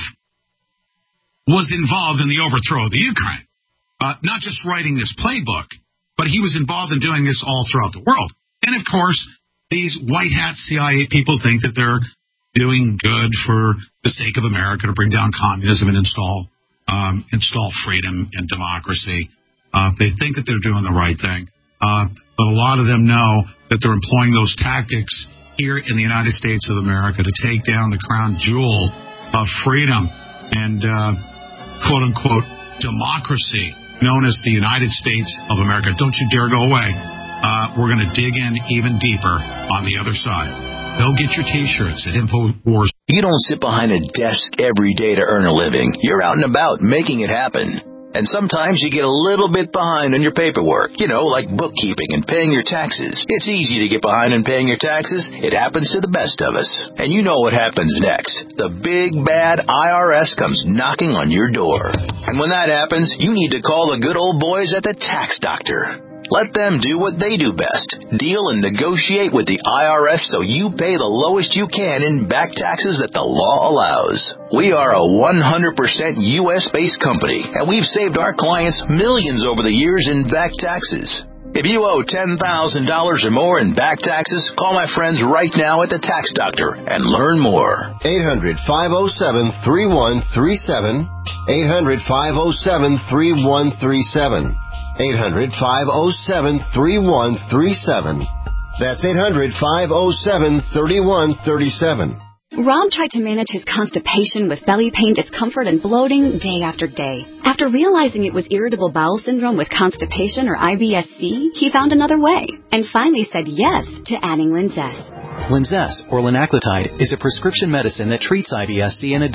was involved in the overthrow of the Ukraine, uh, not just writing this playbook, but he was involved in doing this all throughout the world. And, of course, these white hat C I A people think that they're doing good for the sake of America to bring down communism and install um, install freedom and democracy. Uh, they think that they're doing the right thing. Uh, but a lot of them know that they're employing those tactics here in the United States of America to take down the crown jewel of freedom and uh, quote-unquote democracy known as the United States of America. Don't you dare go away. Uh, we're going to dig in even deeper on the other side. Go get your T-shirts at InfoWars. You don't sit behind a desk every day to earn a living. You're out and about making it happen. And sometimes you get a little bit behind on your paperwork, you know, like bookkeeping and paying your taxes. It's easy to get behind on paying your taxes. It happens to the best of us. And you know what happens next. The big, bad I R S comes knocking on your door. And when that happens, you need to call the good old boys at the Tax Doctor. Let them do what they do best. Deal and negotiate with the I R S so you pay the lowest you can in back taxes that the law allows. We are a one hundred percent U S-based company, and we've saved our clients millions over the years in back taxes. If you owe ten thousand dollars or more in back taxes, call my friends right now at the Tax Doctor and learn more. eight hundred, five oh seven, three one three seven. eight hundred, five oh seven, three one three seven. eight hundred, five oh seven, three one three seven. That's eight hundred, five oh seven, three one three seven. Rob tried to manage his constipation with belly pain, discomfort, and bloating day after day. After realizing it was irritable bowel syndrome with constipation or I B S C, he found another way and finally said yes to adding Linzess. Linzess, or linaclotide, is a prescription medicine that treats I B S C in adults.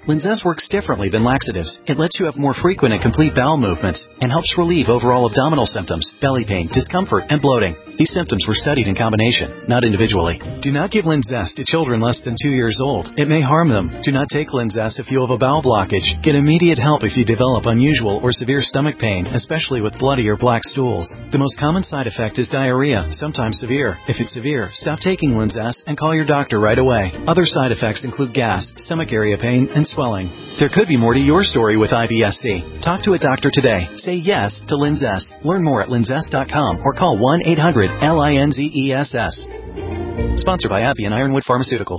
Linzess works differently than laxatives. It lets you have more frequent and complete bowel movements and helps relieve overall abdominal symptoms, belly pain, discomfort, and bloating. These symptoms were studied in combination, not individually. Do not give Linzess to children less than two years old. It may harm them. Do not take Linzess if you have a bowel blockage. Get immediate help if you develop unusual or severe stomach pain, especially with bloody or black stools. The most common side effect is diarrhea, sometimes severe. If it's severe, stop taking Linzess and call your doctor right away. Other side effects include gas, stomach area pain, and swelling. There could be more to your story with I B S C. Talk to a doctor today. Say yes to Linzess. Learn more at linzess dot com or call one eight hundred L I N Z E S S. Sponsored by AbbVie and Ironwood Pharmaceuticals.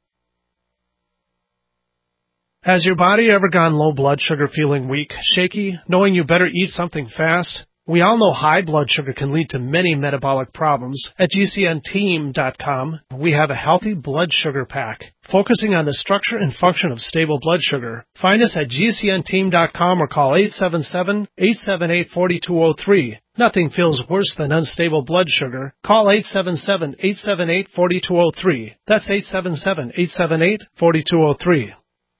Has your body ever gone low blood sugar, feeling weak, shaky, knowing you better eat something fast? We all know high blood sugar can lead to many metabolic problems. At G C N team dot com, we have a healthy blood sugar pack, focusing on the structure and function of stable blood sugar. Find us at G C N team dot com or call eight seven seven, eight seven eight, four two zero three. Nothing feels worse than unstable blood sugar. Call eight seven seven, eight seven eight, four two zero three. That's eight seven seven, eight seven eight, four two zero three.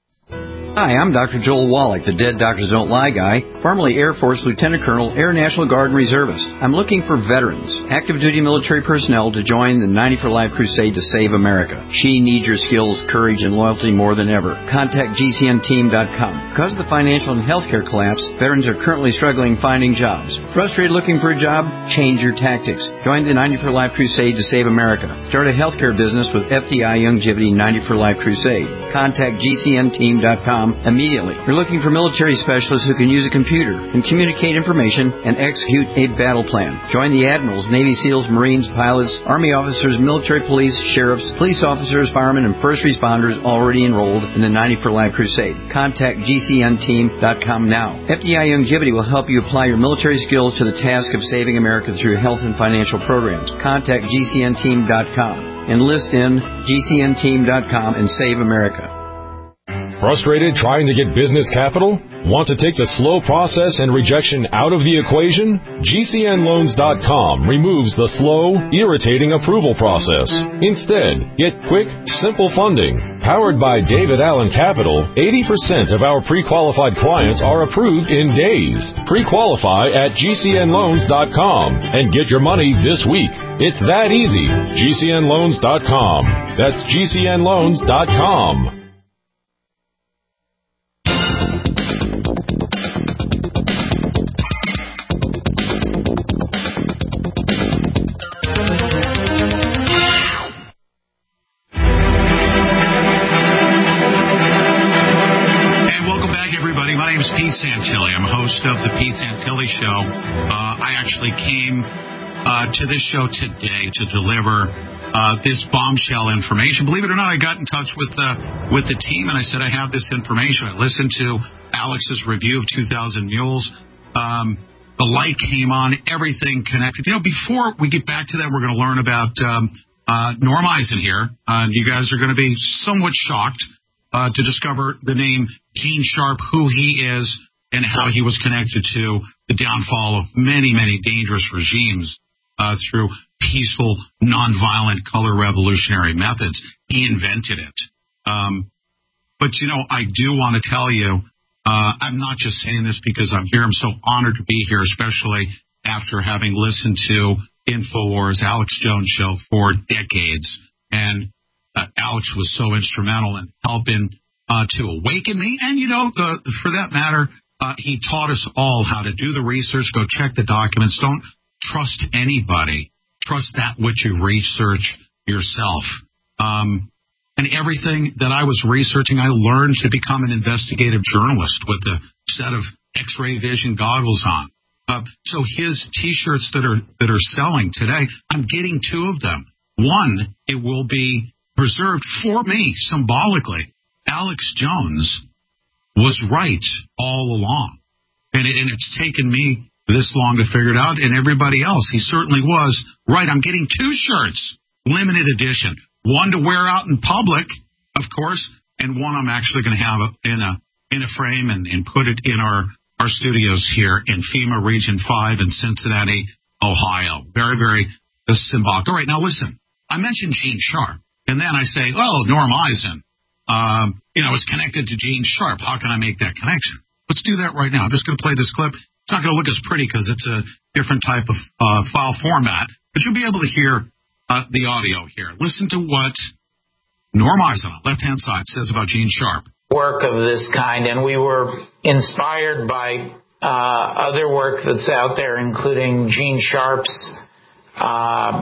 Hi, I'm Doctor Joel Wallach, the Dead Doctors Don't Lie guy, formerly Air Force Lieutenant Colonel, Air National Guard Reservist. I'm looking for veterans, active duty military personnel to join the ninety for Life crusade to save America. She needs your skills, courage, and loyalty more than ever. Contact G C N team dot com. Because of the financial and healthcare collapse, veterans are currently struggling finding jobs. Frustrated looking for a job? Change your tactics. Join the ninety for Life crusade to save America. Start a healthcare business with F D I Youngevity ninety for Life crusade. Contact G C N team dot com immediately. You're looking for military specialists who can use a computer and communicate information and execute a battle plan. Join the admirals, Navy SEALs, Marines, pilots, Army officers, military police, sheriffs, police officers, firemen, and first responders already enrolled in the ninety for Life crusade. Contact G C N team dot com now. F D I Youngevity will help you apply your military skills to the task of saving America through health and financial programs. Contact G C N team dot com. Enlist in G C N team dot com and save America. Frustrated trying to get business capital? Want to take the slow process and rejection out of the equation? G C N loans dot com removes the slow, irritating approval process. Instead, get quick, simple funding. Powered by David Allen Capital, eighty percent of our pre-qualified clients are approved in days. Pre-qualify at G C N loans dot com and get your money this week. It's that easy. G C N loans dot com. That's G C N loans dot com. Pete Santilli. I'm a host of the Pete Santilli Show. Uh, I actually came uh, to this show today to deliver uh, this bombshell information. Believe it or not, I got in touch with uh, with the team and I said, I have this information. I listened to Alex's review of two thousand Mules. Um, the light came on, everything connected. You know, before we get back to that, we're going to learn about um, uh, Norm Eisen here. Uh, you guys are going to be somewhat shocked Uh, to discover the name Gene Sharp, who he is, and how he was connected to the downfall of many, many dangerous regimes uh, through peaceful, nonviolent, color revolutionary methods. He invented it. Um, but, you know, I do want to tell you, uh, I'm not just saying this because I'm here. I'm so honored to be here, especially after having listened to InfoWars, Alex Jones show for decades. And Uh, Alex was so instrumental in helping uh, to awaken me. And, you know, the, for that matter, uh, he taught us all how to do the research, go check the documents. Don't trust anybody. Trust that which you research yourself. Um, and everything that I was researching, I learned to become an investigative journalist with a set of X-ray vision goggles on. Uh, so his T-shirts that are that are selling today, I'm getting two of them. One, it will be preserved for me symbolically. Alex Jones was right all along. And, it, and it's taken me this long to figure it out, and everybody else. He certainly was right. I'm getting two shirts, limited edition. One to wear out in public, of course, and one I'm actually going to have in a in a frame and, and put it in our, our studios here in FEMA Region five in Cincinnati, Ohio. Very, very uh, symbolic. All right, now listen. I mentioned Gene Sharp. And then I say, oh, Norm Eisen. um, you know, is connected to Gene Sharp. How can I make that connection? Let's do that right now. I'm just going to play this clip. It's not going to look as pretty because it's a different type of uh, file format, but you'll be able to hear uh, the audio here. Listen to what Norm Eisen on the left-hand side says about Gene Sharp. Work of this kind, and we were inspired by uh, other work that's out there, including Gene Sharp's uh,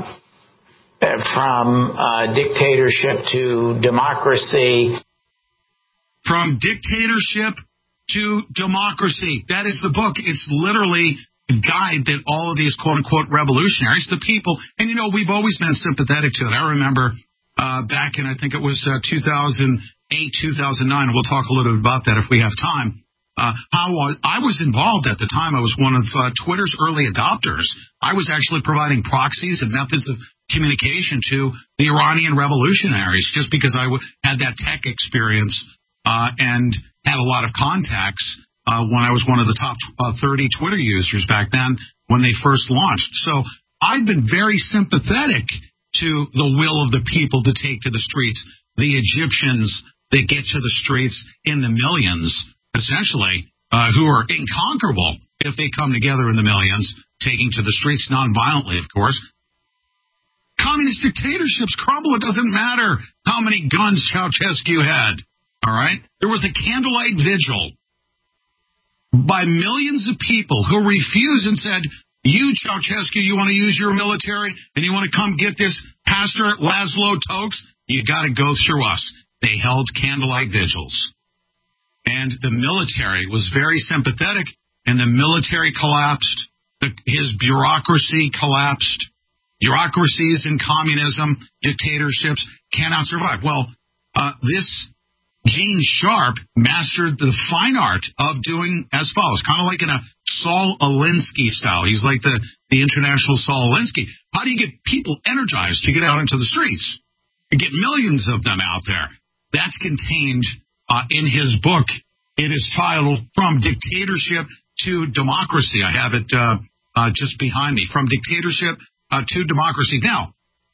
From uh, Dictatorship to Democracy. From Dictatorship to Democracy. That is the book. It's literally a guide that all of these quote-unquote revolutionaries, the people, and, you know, we've always been sympathetic to it. I remember uh, back in, I think it was uh, two thousand eight, two thousand nine, and we'll talk a little bit about that if we have time, uh, how I was involved at the time. I was one of uh, Twitter's early adopters. I was actually providing proxies and methods of communication to the Iranian revolutionaries just because I w- had that tech experience uh, and had a lot of contacts uh, when I was one of the top uh, thirty Twitter users back then when they first launched. So I've been very sympathetic to the will of the people to take to the streets, the Egyptians that get to the streets in the millions, essentially, uh, who are inconquerable if they come together in the millions, taking to the streets nonviolently, of course. Communist dictatorships crumble. It doesn't matter how many guns Ceausescu had, all right? There was a candlelight vigil by millions of people who refused and said, you, Ceausescu, you want to use your military and you want to come get this Pastor Laszlo Tokes? You got to go through us. They held candlelight vigils. And the military was very sympathetic, and the military collapsed. The, his bureaucracy collapsed. Bureaucracies in communism, dictatorships cannot survive. Well, uh, this Gene Sharp mastered the fine art of doing as follows, kind of like in a Saul Alinsky style. He's like the, the international Saul Alinsky. How do you get people energized to get out into the streets and get millions of them out there? That's contained uh, in his book. It is titled From Dictatorship to Democracy. I have it uh, uh, just behind me. From Dictatorship uh, to Democracy. Now,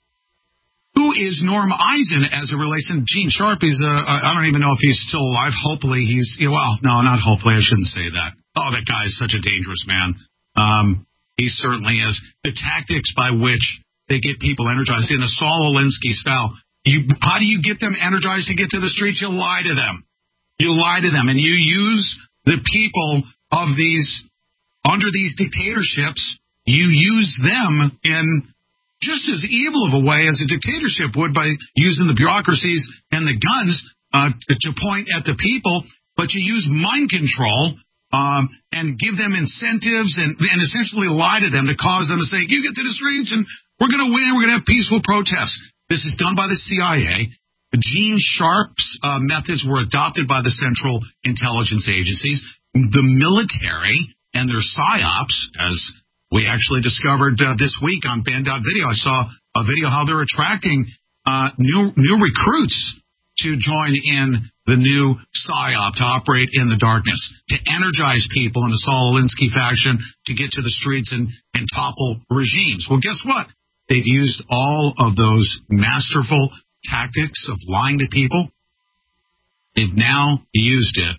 who is Norm Eisen as it relates? And Gene Sharp, he's, uh, I don't even know if he's still alive. Hopefully he's, you know, well, no, not hopefully. I shouldn't say that. Oh, that guy is such a dangerous man. Um, he certainly is. The tactics by which they get people energized in a Saul Alinsky style. You, how do you get them energized to get to the streets? You lie to them. You lie to them, and you use the people of these, under these dictatorships, you use them in just as evil of a way as a dictatorship would by using the bureaucracies and the guns uh, to point at the people, but you use mind control um, and give them incentives and, and essentially lie to them to cause them to say, you get to the streets and we're going to win, we're going to have peaceful protests. This is done by the C I A. Gene Sharp's uh, methods were adopted by the Central Intelligence Agencies. The military and their psyops, as we actually discovered uh, this week on Band Video. I saw a video how they're attracting uh, new new recruits to join in the new psyop to operate in the darkness, to energize people in a Saul Alinsky fashion to get to the streets and, and topple regimes. Well, guess what? They've used all of those masterful tactics of lying to people. They've now used it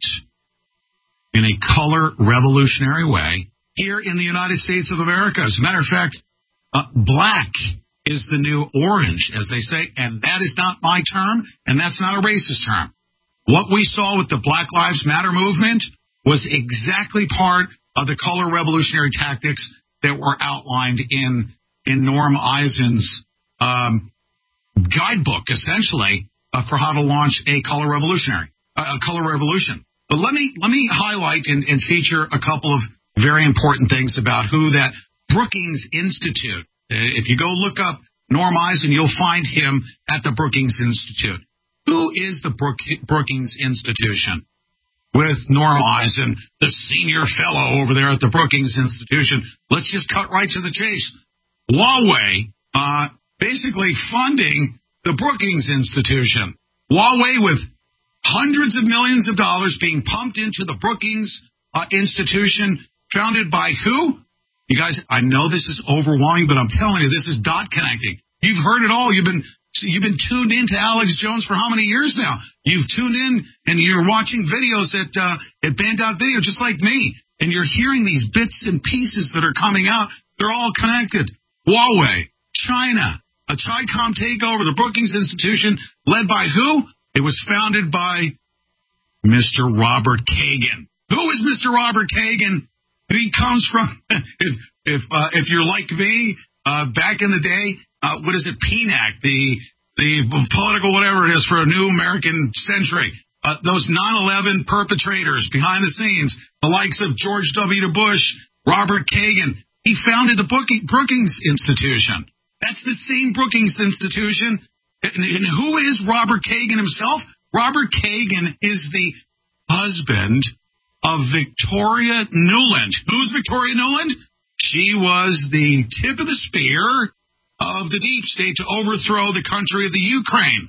in a color revolutionary way here in the United States of America. As a matter of fact, uh, black is the new orange, as they say, and that is not my term, and that's not a racist term. What we saw with the Black Lives Matter movement was exactly part of the color revolutionary tactics that were outlined in, in Norm Eisen's um, guidebook, essentially, uh, for how to launch a color revolutionary, uh, a color revolution. But let me let me highlight and, and feature a couple of very important things about who that Brookings Institute. If you go look up Norm Eisen, you'll find him at the Brookings Institute. Who is the Brook, Brookings Institution? With Norm Eisen, the senior fellow over there at the Brookings Institution. Let's just cut right to the chase. Huawei, uh, basically funding the Brookings Institution. Huawei with hundreds of millions of dollars being pumped into the Brookings uh, Institution. Founded by who? You guys, I know this is overwhelming, but I'm telling you, this is dot connecting. You've heard it all. You've been So you've been tuned in to Alex Jones for how many years now? You've tuned in and you're watching videos at uh, at Band Out Video, just like me. And you're hearing these bits and pieces that are coming out. They're all connected. Huawei, China, a Chicom takeover, the Brookings Institution, led by who? It was founded by Mister Robert Kagan. Who is Mister Robert Kagan? He comes from, if if, uh, if you're like me, uh, back in the day, uh, what is it, P N A C, the the political whatever it is for a new American century. Uh, those nine eleven perpetrators behind the scenes, the likes of George W. Bush, Robert Kagan. He founded the Brookings Institution. That's the same Brookings Institution. And, and who is Robert Kagan himself? Robert Kagan is the husband of Victoria Nuland. Who's Victoria Nuland? She was the tip of the spear of the deep state to overthrow the country of the Ukraine.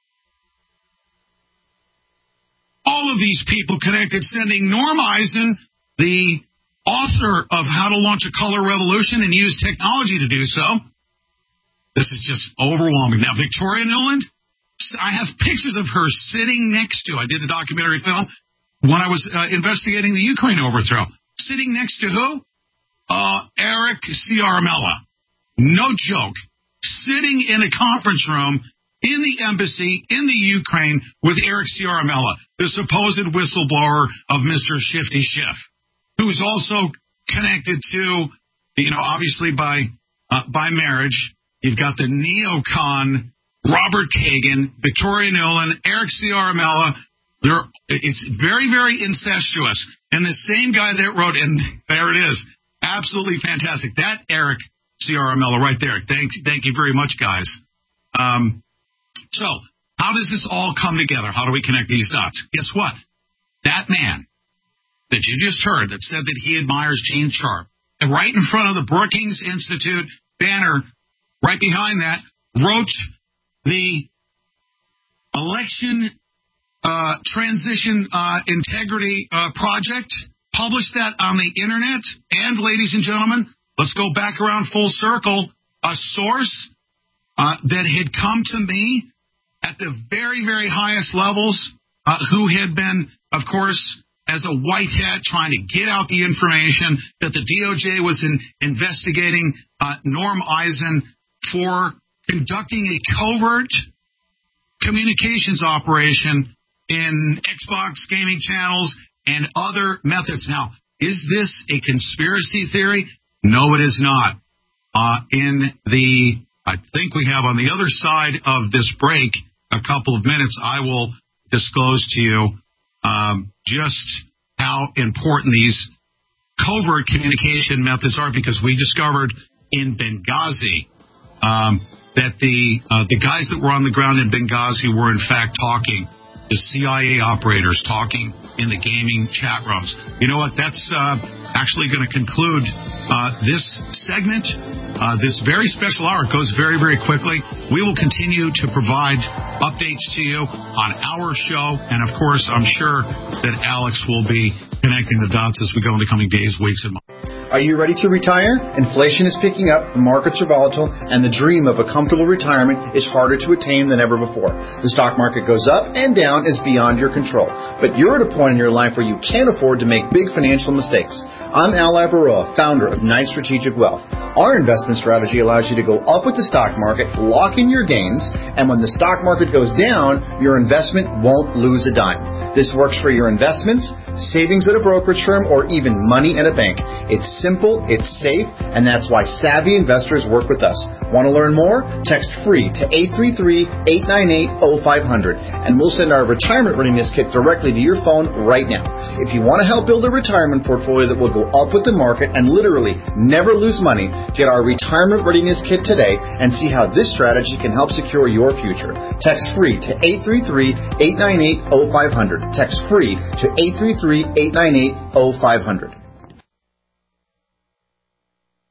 All of these people connected, sending Norm Eisen, the author of How to Launch a Color Revolution and Use Technology to do so. This is just overwhelming. Now, Victoria Nuland, I have pictures of her sitting next to, I did a documentary film when I was uh, investigating the Ukraine overthrow. Sitting next to who? Uh, Eric Ciaramella. No joke. Sitting in a conference room in the embassy in the Ukraine with Eric Ciaramella, the supposed whistleblower of Mister Shifty Schiff, who's also connected to, you know, obviously by uh, by marriage. You've got the neocon Robert Kagan, Victoria Nuland, Eric Ciaramella. They're, it's very, very incestuous. And the same guy that wrote, and there it is, absolutely fantastic. That Eric Ciaramella right there. Thank, thank you very much, guys. Um, so, how does this all come together? How do we connect these dots? Guess what? That man that you just heard that said that he admires Gene Sharp, and right in front of the Brookings Institute banner, right behind that, wrote the election uh, transition uh, integrity uh, project, published that on the internet, and, ladies and gentlemen, let's go back around full circle, a source uh, that had come to me at the very, very highest levels, uh, who had been, of course, as a white hat trying to get out the information that the D O J was in investigating uh, Norm Eisen for conducting a covert communications operation in Xbox gaming channels and other methods. Now, is this a conspiracy theory? No, it is not. Uh, in the, I think we have on the other side of this break, a couple of minutes, I will disclose to you um, just how important these covert communication methods are, because we discovered in Benghazi um, that the uh, the guys that were on the ground in Benghazi were in fact talking, the C I A operators talking in the gaming chat rooms. You know what? That's uh, actually going to conclude uh, this segment, uh, this very special hour. It goes very, very quickly. We will continue to provide updates to you on our show. And, of course, I'm sure that Alex will be connecting the dots as we go in the coming days, weeks, and months. Are you ready to retire? Inflation is picking up, the markets are volatile, and the dream of a comfortable retirement is harder to attain than ever before. The stock market goes up and down is beyond your control. But you're at a point in your life where you can't afford to make big financial mistakes. I'm Al Labaroa, founder of Knight Strategic Wealth. Our investment strategy allows you to go up with the stock market, lock in your gains, and when the stock market goes down, your investment won't lose a dime. This works for your investments, savings at a brokerage firm, or even money at a bank. It's simple, it's safe, and that's why savvy investors work with us. Want to learn more? Text FREE to eight three three, eight nine eight, oh five hundred, and we'll send our retirement readiness kit directly to your phone right now. If you want to help build a retirement portfolio that will go up with the market and literally never lose money, get our retirement readiness kit today and see how this strategy can help secure your future. Text FREE to eight three three, eight nine eight, oh five hundred. Text FREE to eight three three, eight nine eight, oh five hundred.